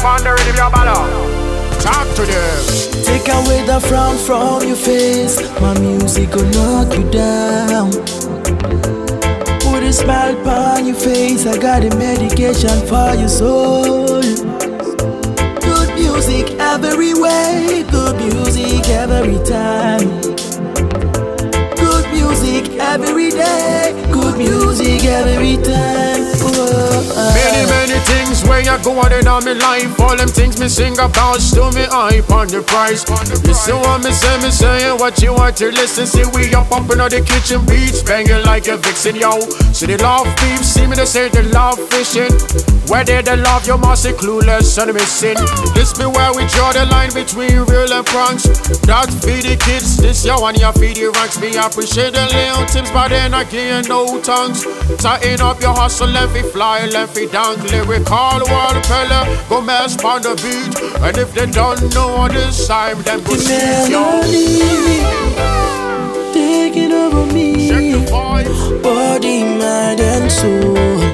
on the rhythm, your ballad. Talk to them. Take away the frown from your face. My music will knock you down. Put a smile upon your face. I got a medication for your soul. Good music every way. Good music every time. Good music every day. Good music every time. Many things where you go on in my life. All them things me sing about, still me hype on the price. Listen what me say what you want to listen. See we up in the kitchen beats, banging like a vixen, yo. See the love beef, see me they say they love fishing. Where they love you must be clueless and missing. This be where we draw the line between real and pranks. That feed the kids, this your one, you feed the ranks. Me appreciate the little tips, but then again no tongues. Tighten up your hustle, let me fly, let me down. Lyrical wall peller, go mess on the beat. And if they don't know this time, then go see melody taking over me. Check the voice. Body, mind and soul.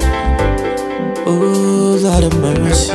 Oh, Lord of mercy.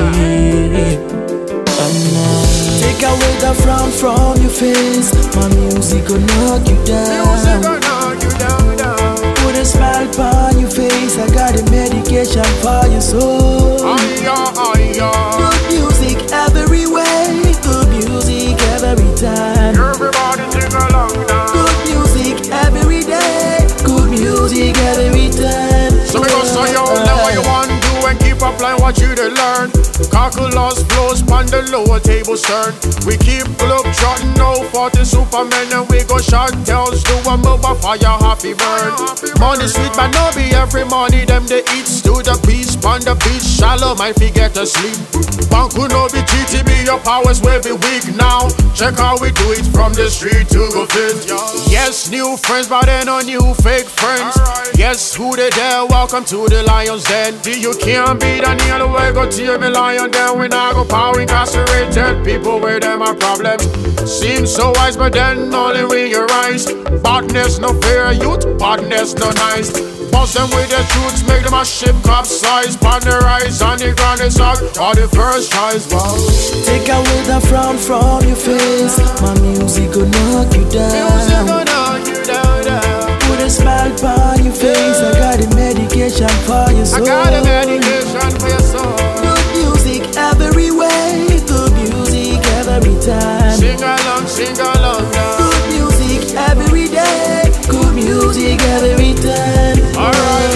Take away the frown from your face. My music will knock you down. Put a smile upon your face. I got a medication for your soul. Good music every way. Good music every time. Everybody sing along now. Good music every day. Good music every time. So we go so you learn what you want to do and keep applying what you to learn. Calculus flows on the lower table stern. We keep globe trotting out for the Superman and we go shot tells do a mobile fire happy burn. Money sweet but no be every money them they eat to the beach on the beach shallow might forget to sleep. Banku no be GTB your powers will be weak now. Check how we do it from the street to go fit. Yes new friends but then no new fake friends. Yes who they there welcome to the Lions Den. You can't be the near the way go tear me lion then we not go power incarcerated people where them are problems. Seems so wise but then only realize badness no fair youth badness no nice. Bust them with the truths make them a ship capsize. Pan the rise on the ground is out all the first tries. Wow. Take away the frown from your face. My music will knock you down. Put a smile upon your face. I got a medication for your soul. I got a medication for your soul. Good music every way. Good music every time. Sing along now. Good music every day. Good music every time. Alright.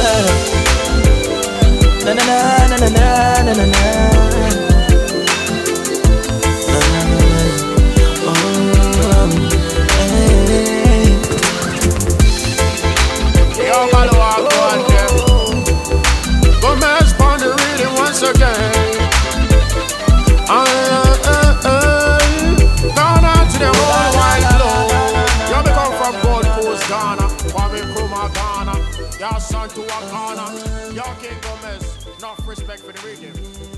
Na na na na na na na na. Y'all son to Wakana, y'all King Gomez, enough respect for the rhythm.